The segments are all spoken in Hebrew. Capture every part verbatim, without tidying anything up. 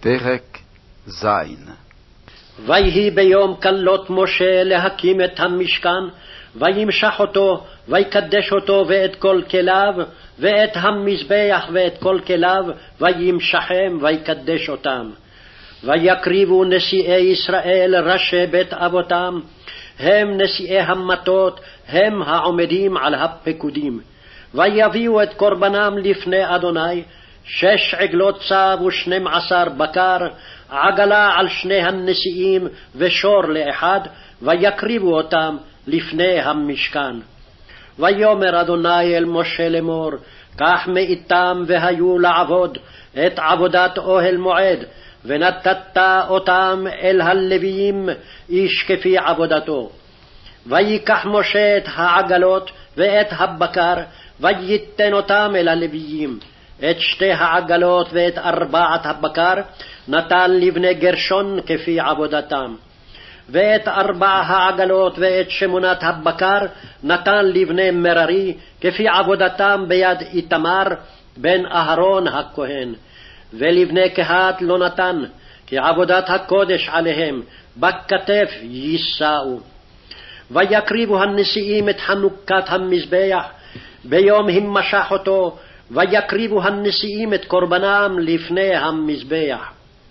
פרק ז'. ויהי ביום כלות משה להקים את המשכן, וימשח אותו, ויקדש אותו ואת כל כליו, ואת המזבח ואת כל כליו, וימשחם ויקדש אותם. ויקריבו נשיאי ישראל ראשי בית אבותם, הם נשיאי המטות, הם העומדים על הפקודים. ויביאו את קורבנם לפני אדוני, שש עגלות צב ושנים עשר בקר, עגלה על שני הנשיאים ושור לאחד, ויקריבו אותם לפני המשכן. ויאמר אדוני אל משה לאמור, קח מאיתם והיו לעבוד את עבודת אוהל מועד, ונתת אותם אל הלוויים איש כפי עבודתו. ויקח משה את העגלות ואת הבקר, וייתן אותם אל הלוויים. את שתי העגלות ואת ארבעת הבקר נתן לבני גרשון כפי עבודתם, ואת ארבע העגלות ואת שמונת הבקר נתן לבני מררי כפי עבודתם ביד איתמר בן אהרון הכהן. ולבני קהת לא נתן, כי עבודת הקודש עליהם בכתף יישאו. ויקריבו הנשיאים את חנוכת המזבח ביום המשח אותו, ויקריבו הנשיאים את קורבנם לפני המזבח.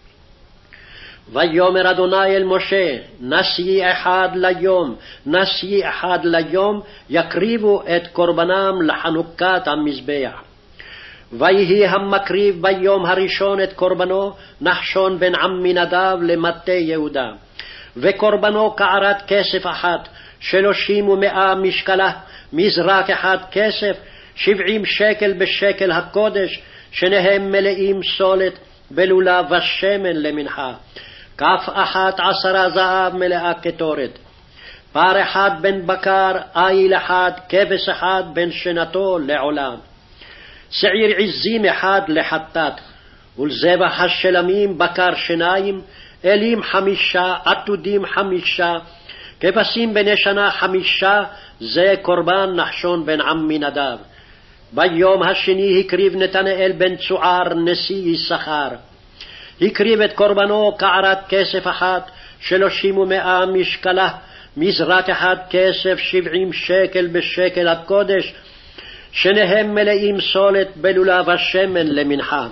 ויאמר אדוני אל משה, נשיא אחד ליום, נשיא אחד ליום, יקריבו את קורבנם לחנוכת המזבח. ויהי המקריב ביום הראשון את קורבנו נחשון בן עמינדב למטה יהודה, וקורבנו קערת כסף אחת, שלושים ומאה משקלה, מזרק אחד כסף, שבעים שקל בשקל הקודש, שניהם מלאים סולת בלולב ושמן למנחה, כף אחת עשרה זהב מלאה קטורת, פר אחד בן בקר, איל אחד, כבש אחד בן שנתו לעולם, שעיר עזים אחד לחטאת, ולזבח השלמים בקר שניים, אלים חמישה, עתודים חמישה, כבשים בני שנה חמישה, זה קורבן נחשון בן עמינדב. ביום השני הקריב נתנאל בן צוער נשיא יששכר, הקריב את קורבנו קערת כסף אחת, שלושים ומאה משקלה, מזרק אחד כסף, שבעים שקל בשקל הקודש, שניהם מלאים סולת בלולב השמן למנחה,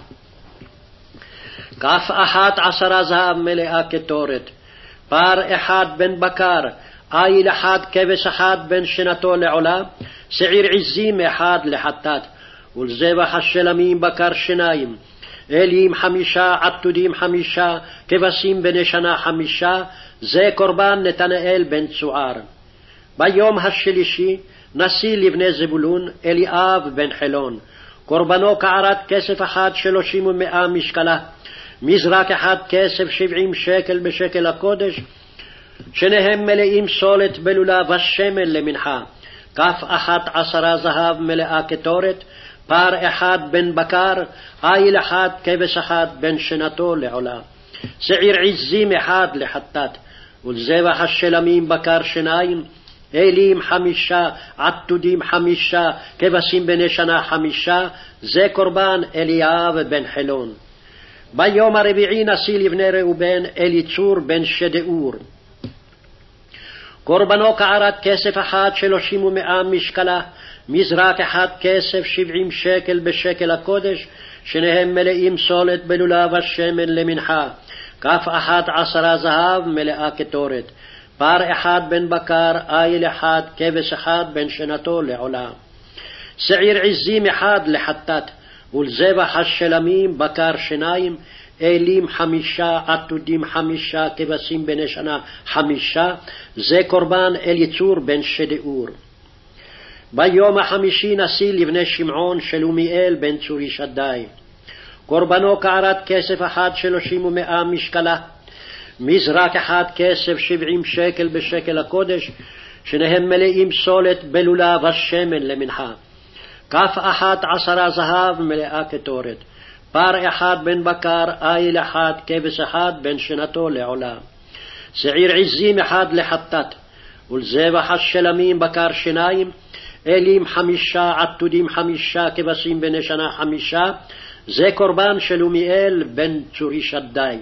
כף אחת עשרה זהב מלאה קטורת, פר אחד בן בקר, איל אחד, כבש אחד בן שנתו לעולה, שעיר עזים אחד לחטאת, ולזבח השלמים בקר שניים, אלים חמישה, עתודים חמישה, כבשים בני שנה חמישה, זה קורבן נתנאל בן צוער. ביום השלישי נשיא לבני זבולון אליאב בן חילון, קורבנו קערת כסף אחד, שלושים ומאה משקלה, מזרק אחד כסף, שבעים שקל בשקל הקודש, שניהם מלאים סולת בלולב ושמן למנחה, כף אחת עשרה זהב מלאה קטורת, פר אחד בן בקר, איל אחד, כבש אחד בן שנתו לעולה, שעיר עזים אחד לחטאת, ולזבח השלמים בקר שניים, אלים חמישה, עתודים חמישה, כבשים בני שנה חמישה, זה קורבן אליאב בן חילון. ביום הרביעי נשיא לבני ראובן אליצור בן שדאור, קורבנו קערת כסף אחת, שלושים ומאה משקלה, מזרק אחד כסף, שבעים שקל בשקל הקודש, שניהם מלאים סולת בלולב השמן למנחה, כף אחת עשרה זהב מלאה קטורת, פר אחד בן בקר, איל אחד, כבש אחד בן שנתו לעולה, שעיר עזים אחד לחטאת, ולזבח השלמים בקר שניים, אלים חמישה, עתודים חמישה, כבשים בני שנה חמישה, זה קורבן אליצור בן שדאור. ביום החמישי נשיא לבני שמעון שלומיאל בן צורי שדי, קורבנו קערת כסף אחד, שלושים ומאה משקלה, מזרק אחד כסף, שבעים שקל בשקל הקודש, שניהם מלאים סולת בלולב השמן למנחה, כף אחת עשרה זהב מלאה קטורת, פר אחד בן בקר, איל אחד, כבש אחד בן שנתו לעולה, שעיר עזים אחד לחטאת, ולזבח השלמים בקר שניים, אלים חמישה, עתודים חמישה, כבשים בני שנה חמישה, זה קורבן שלומיאל בן צורי שדי.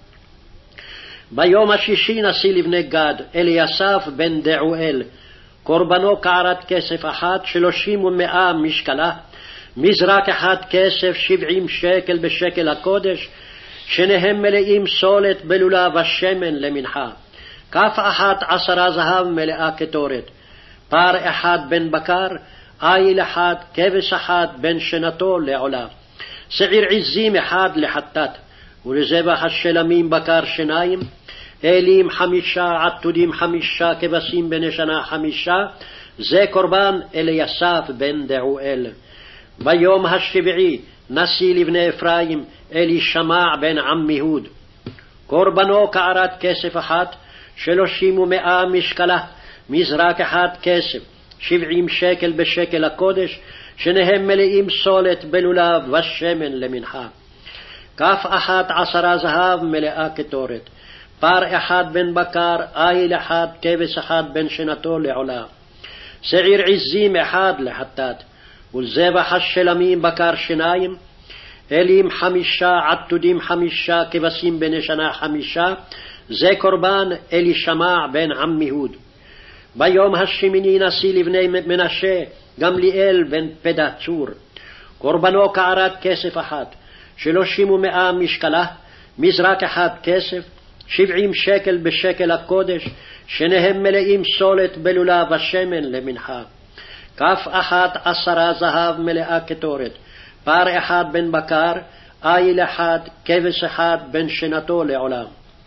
ביום השישי נשיא לבני גד, אליסף בן דעואל, קורבנו קערת כסף אחת, שלושים ומאה משקלה, מזרק אחד כסף, שבעים שקל בשקל הקודש, שניהם מלאים סולת בלולה ושמן למנחה. כף אחת עשרה זהב מלאה קטורת, פר אחד בן בקר, איל אחד, כבש אחד בן שנתו לעולה, שעיר עזים אחד לחטאת, ולזבח השלמים בקר שניים, אלים חמישה, עתודים חמישה, כבשים בני שנה חמישה, זה קורבן אליסף בן דעואל. ביום השביעי נשיא לבני אפרים, אלישמע בן עמיהוד, קורבנו קערת כסף אחת, שלושים ומאה משקלה, מזרק אחד כסף, שבעים שקל בשקל הקודש, שניהם מלאים סולת בלולב ושמן למנחה. כף אחת עשרה זהב מלאה קטורת, פר אחד בן בקר, איל אחד, כבש אחד בן שנתו לעולה, שעיר עזים אחד לחטאת, ולזבח השלמים בקר שניים, אלים חמישה, עתודים חמישה, כבשים בני שנה חמישה, זה קורבן אלישמע בן עמיהוד. ביום השמיני נשיא לבני מנשה, גמליאל בן פדצור, קורבנו קערת כסף אחת, שלושים ומאה משקלה, מזרק אחד כסף, שבעים שקל בשקל הקודש, שניהם מלאים סולת בלולה ושמן למנחה. כף אחת עשרה זהב מלאה קטורת, פר אחד בן בקר, איל אחד, כבש אחד בן שנתו לעולם,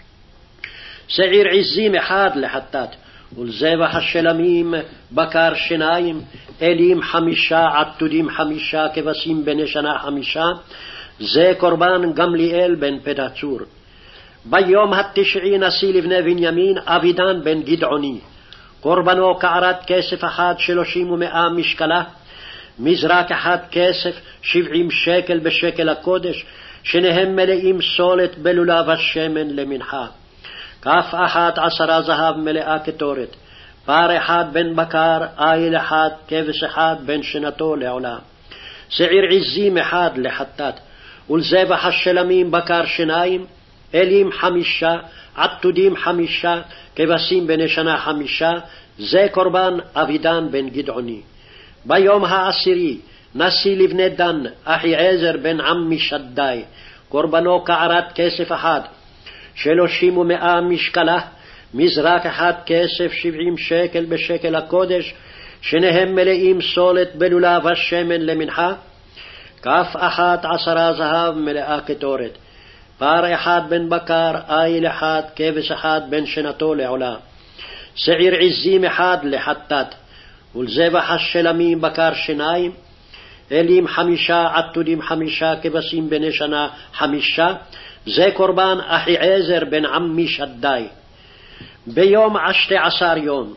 שעיר עזים אחד לחטאת, ולזבח השלמים בקר שניים, אלים חמישה, עתודים חמישה, כבשים בני שנה חמישה, זה קורבן גמליאל בן פדצור. ביום התשעי נשיא לבני בנימין, אבידן בן גדעוני, קורבנו קערת כסף אחת, שלושים ומאה משקלה, מזרק אחד כסף, שבעים שקל בשקל הקודש, שניהם מלאים סולת בלולה ושמן למנחה. כף אחת עשרה זהב מלאה קטורת, פר אחד בן בקר, איל אחד, כבש אחד בן שנתו לעולה, שעיר עזים אחד לחטאת, ולזבח השלמים בקר שניים, אלים חמישה, עתודים חמישה, כבשים בני שנה חמישה, זה קורבן אבידן בן גדעוני. ביום העשירי נשיא לבני דן, אחיעזר בן עמי שדי, קורבנו קערת כסף אחת, שלושים ומאה משקלה, מזרק אחד כסף, שבעים שקל בשקל הקודש, שניהם מלאים סולת בלולה ושמן למנחה. כף אחת עשרה זהב מלאה קטורת, פר אחד בן בקר, איל אחד, כבש אחד בן שנתו לעולה, שעיר עזים אחד לחטאת, ולזבח השלמים בקר שניים, אלים חמישה, עתודים חמישה, כבשים בני שנה חמישה, זה קורבן אחיעזר בן עמי שדי. ביום עשתי עשר יום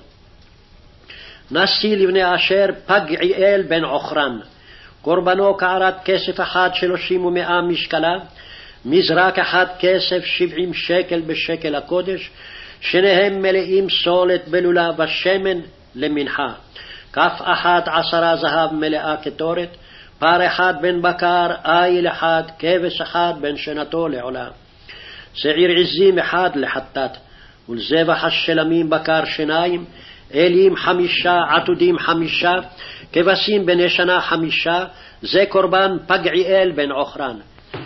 נשיא לבני אשר, פגעיאל בן עוכרן, קורבנו קערת כסף אחד, שלושים ומאה משקלה, מזרק אחד כסף, שבעים שקל בשקל הקודש, שניהם מלאים סולת בלולה ושמן למנחה. כף אחת עשרה זהב מלאה קטורת, פר אחד בן בקר, איל אחד, כבש אחד בן שנתו לעולה, שעיר עזים אחד לחטאת, ולזבח השלמים בקר שניים, אלים חמישה, עתודים חמישה, כבשים בני שנה חמישה, זה קורבן פגעיאל בן עוכרן.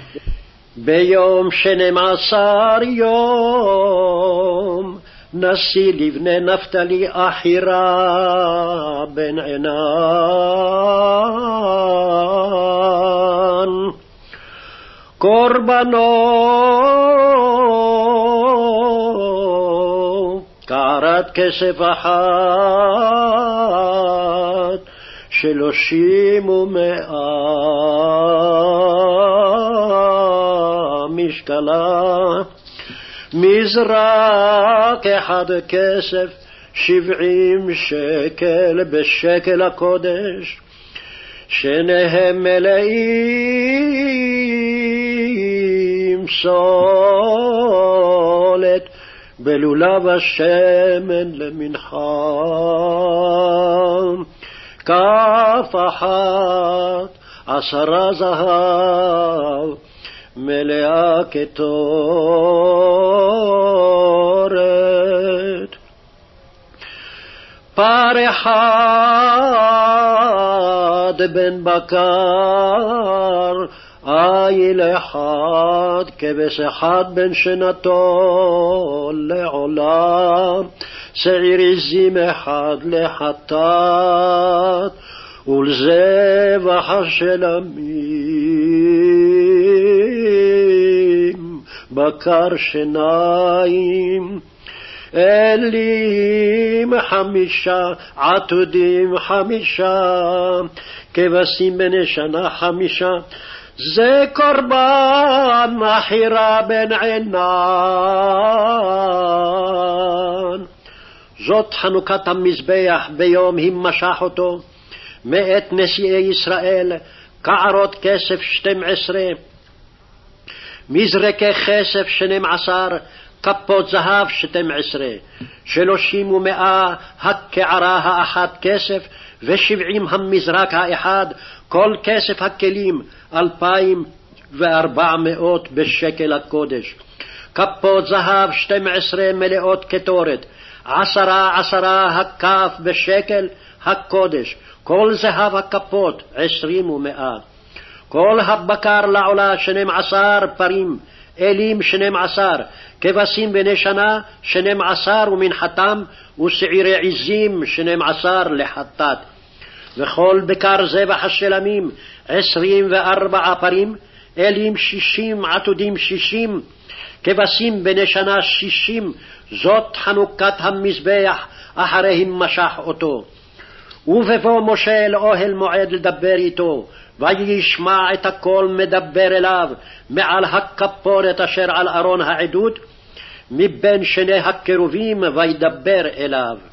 ביום שנים עשר יום נשיא לבני נפתלי, אחירה בן עינן, קורבנו קערת כסף אחת, שלושים ומאה משקלה, מזרק אחד כסף, שבעים שקל בשקל הקודש, שניהם מלאים סולת בלולה ושמן למנחה. כף אחת עשרה זהב, מלאה כתורת. פר אחד בן בקר, איל אחד, כבש אחד בן שנתו לעולם, שעיר עזים אחד לחטאת, ולזבח השלמים בקר שניים. אלים חמישה, עתודים חמישה, כבשים בני שנה חמישה, זה קורבן מחירה בן עינן. זאת חנוכת המזבח ביום המשך אותו, מאת נשיאי ישראל, קערות כסף שתים עשרה, מזרקי כסף שנים עשר, כפות זהב שתים עשרה, שלושים ומאה הקערה האחת כסף, ושבעים המזרק האחד, כל כסף הכלים, אלפיים וארבע מאות בשקל הקודש. כפות זהב שתים עשרה מלאות כתורת, עשרה עשרה הכף בשקל הקודש, כל זהב הכפות עשרים ומאה. כל הבקר לעולה שנים עשר פרים, אלים שנים עשר, כבשים בני שנה שנים עשר ומנחתם, ושעירי עזים שנים עשר לחטאת. וכל בקר זבח השלמים עשרים וארבע פרים, אלים שישים, עתודים שישים, כבשים בני שנה שישים. זאת חנוכת המזבח אחרי המשך אותו. ובבוא משה אל אוהל מועד לדבר איתו, וישמע את הקול מדבר אליו מעל הכפורת אשר על ארון העדות, מבין שני הקרובים וידבר אליו.